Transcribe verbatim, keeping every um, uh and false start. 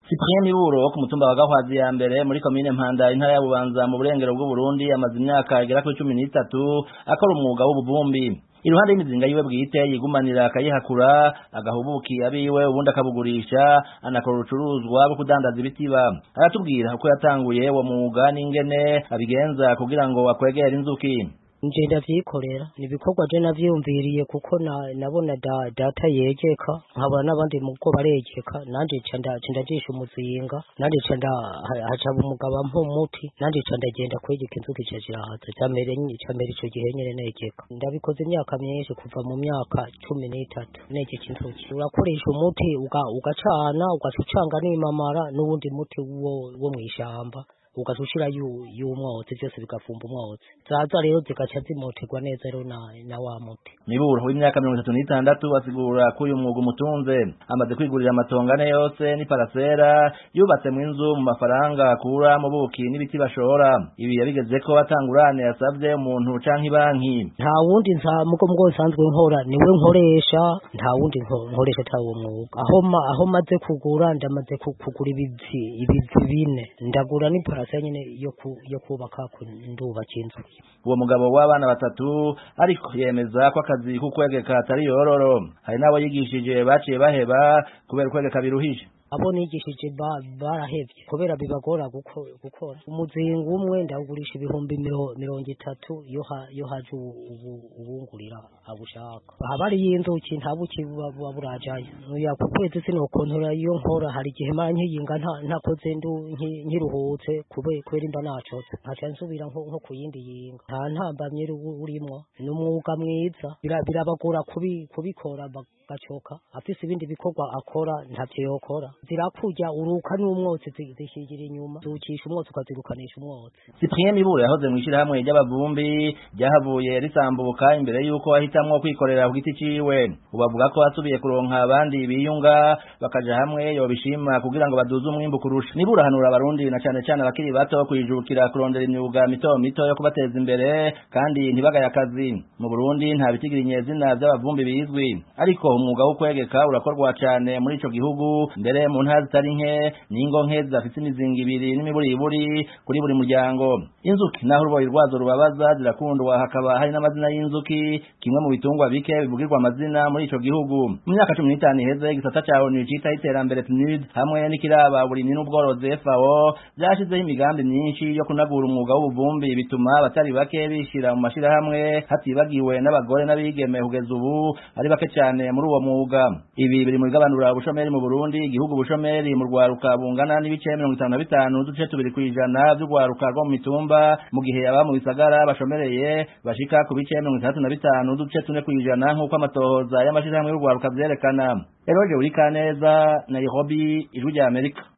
Cyprien Miburo wo ku mutumba wa Gahwazi ya mbere muri komine Mpanda intara ya Bubanza mu burengero bw'u Burundi amaze imyaka igera kuri cumi n'itatu akora umwuga w'ubuvumbi. Iruhande y'imizinga yiwe bwite yigumanira akayihakura agahubuki abiwe ubundi akabugurisha anakora urucuruzwa rwo kudandaza ibitiba. Aratubwira uko yatanguye uwo mwuga n'ingene abigenza kugira ngo akwegere inzuki. Nje ndavyikorera nibikorwa je navyumviriye kuko na nabona da, data yegeka nkabona n'abandi muko baregeka nanje canda ndajisha umuzinga nanje canda hacaba umugaba mpumuti nanje canda genda kwegeka inzuki cashirahaza camere nyine camere ico gihe nyene negeka ndabikoze imyaka myinshi kuva mu myaka cumi n'itatu negeka inzuki urakoresha umuti uga ugacana ugacucanga n'imamara n'ubundi muti wo wo mwishamba ugasushira y'umwotsi byose bigafumba umwotsi zaza rero zigaca zimoterwa neza rero na na wa muti. Miburo w'imyaka mirongo itatu n'itandatu asigura ko uyu mwuga umutunze amaze kwigurira amatongane yose ni parasera yubatse mu inzu mu mafaranga akura mu buki n'ibiti bashora. Ibi yabigeze ko atangurane yasavye umuntu canke banki. Nta wundi nza mugo mugo sanzwe nkora niwe nkoresha nta wundi nkoresha tawo mwuga aho aho maze kugura ndamaze kugura ibizi ibizi bine ndagura ni nyine yo ku yo kubaka nduba kinzu. Uwo mugabo w'abana batatu ariko yemeza ko akazi kukwegeka atari yororo. Hari nabo yigishije baciye baheba kubera kwegeka biruhije. Abo nigishije barahevye kubera bibagora gukora umuzinga umwe ndawugurisha ibihumbi mirongo itatu yo yo haje ubungurira abushaka abari y'inzuki ntabuki baburajaye ya kukwezi sino kontora iyo nkora hari gihe manye yinga nta ntakoze ndu nkiruhutse kubera kwera imba nacotse ntaca nsubira nko nko kuyindi yinga nta ntambamye urimo n'umwuga mwiza birabagora kubi kubikora bacoka afise ibindi bikorwa akora ntavyo yokora zirakurya uruka n'umwotsi zishigira inyuma zukisha umwotsi ukazirukanisha umwotsi. Cyprien Miburo yahoze mu ishirahamwe ry'abavumbi ryahavuye risambuka imbere yuko ahitamwo kwikorera ku giti ciwe. Ubavuga ko asubiye kuronka abandi biyunga bakaja hamwe yobishima kugira ngo baduze umwimbu kurusha. Miburo hanura abarundi na cane cane abakiri bato kwijukira kurondera imyuga mito mito yo kubateza imbere kandi ntibagaye akazi. Mu Burundi nta bitigiriye zina by'abavumbi bizwi ariko umwuga wo kwegeka urakorwa cyane muri ico gihugu mbere mu ntara zitari nke ningo nke zafite imizinga ibiri n'imiburiburi kuri buri muryango. Inzuki naho uruboyi rwazo rubabaza zirakundwa hakaba hari n'amazina y'inzuki kimwe mu bitungwa bike bivugirwa amazina muri ico gihugu. Mu myaka cumi n'itanu iheze igisata ca O N U cita iterambere P N U D hamwe n'ikiraba uburimyi n'ubworozi F A O byashizeho imigambi myinshi yo kunagura umwuga w'ubuvumbi bituma abatari bake bishira mu mashirahamwe hatibagiwe n'abagore n'abigeme kugeza ubu ari bake cyane muri uwo mwuga. Ibi biri mu bigabanura ubushomeri mu Burundi igihugu ubushomeri mu rwaruka bungana n'ibice mirongo itanu na bitanu duce tubiri kwijana by'urwaruka rwo mu mitumba mu gihe aba mu bisagara bashomereye bashika ku bice mirongo itandatu na bitanu duce tune kwijana nk'uko amatohoza y'amashirahamwe y'urwaruka vyerekana. Eroje uri Kaneza, Nairobi, Ijwi rya Amerika.